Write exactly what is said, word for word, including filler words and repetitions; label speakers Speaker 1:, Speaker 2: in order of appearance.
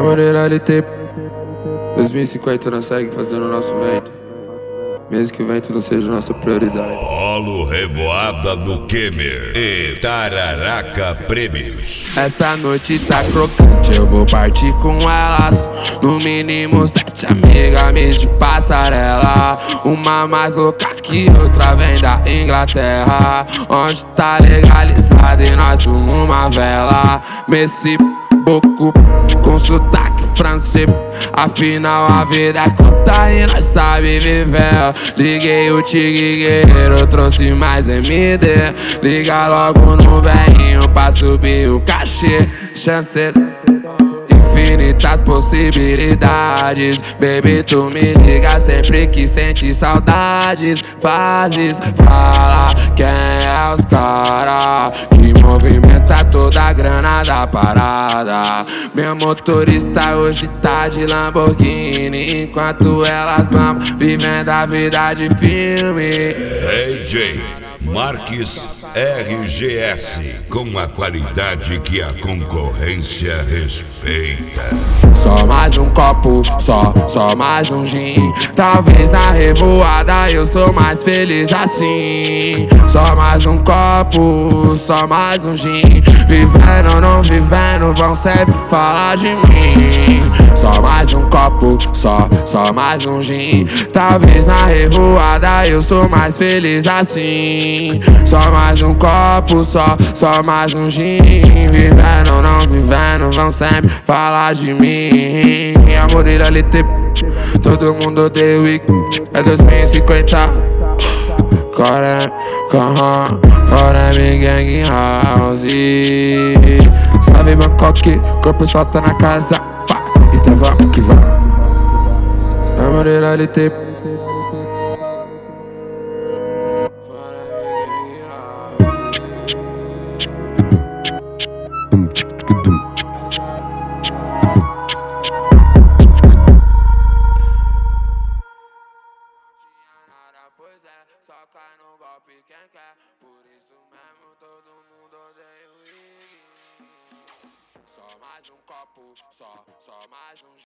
Speaker 1: Moreira L T dois mil e cinquenta nós segue fazendo o nosso vento, mesmo que o vento não seja nossa prioridade.
Speaker 2: Rolo Revoada do Kemer e Tararaca Prêmios.
Speaker 1: Essa noite tá crocante, eu vou partir com elas. No mínimo sete amigas de passarela. Uma mais louca que outra vem da Inglaterra, onde tá legalizado e nós fumamos uma vela. Messi, Boco, com sotaque francês. Afinal a vida é curta e nós sabe viver. Liguei o Tigre Guerreiro, trouxe mais M D. Liga logo no velhinho pra subir o cachê. Chances, infinitas possibilidades. Baby, tu me liga sempre que sente saudades. Fazes, fala quem é os cara que movimenta toda a grana da parada. Meu motorista hoje tá de Lamborghini, enquanto elas mamam, vivendo a vida de filme.
Speaker 2: D J Marques R G S, com a qualidade que a concorrência respeita.
Speaker 1: Só mais um copo, só, só mais um gin. Talvez na revoada eu sou mais feliz assim. Só mais um copo, só mais um gin. Vivendo ou não vivendo, vão sempre falar de mim. Só mais um copo, só, só mais um gin. Talvez na revoada eu sou mais feliz assim. Só mais um copo, só, só mais um gin. Vivendo ou não vivendo, vão sempre falar de mim. A Moreira L T, todo mundo odeia o Wick. É dois mil e cinquenta. Coré, corra, fora me gang house. Salve Bangkok, corpo só tá na casa. Pá, então vamos que vamos. A Moreira L T. Pois é, só cai no golpe quem quer. Por isso mesmo todo mundo odeia o Iggy. Só mais um copo, só, só mais um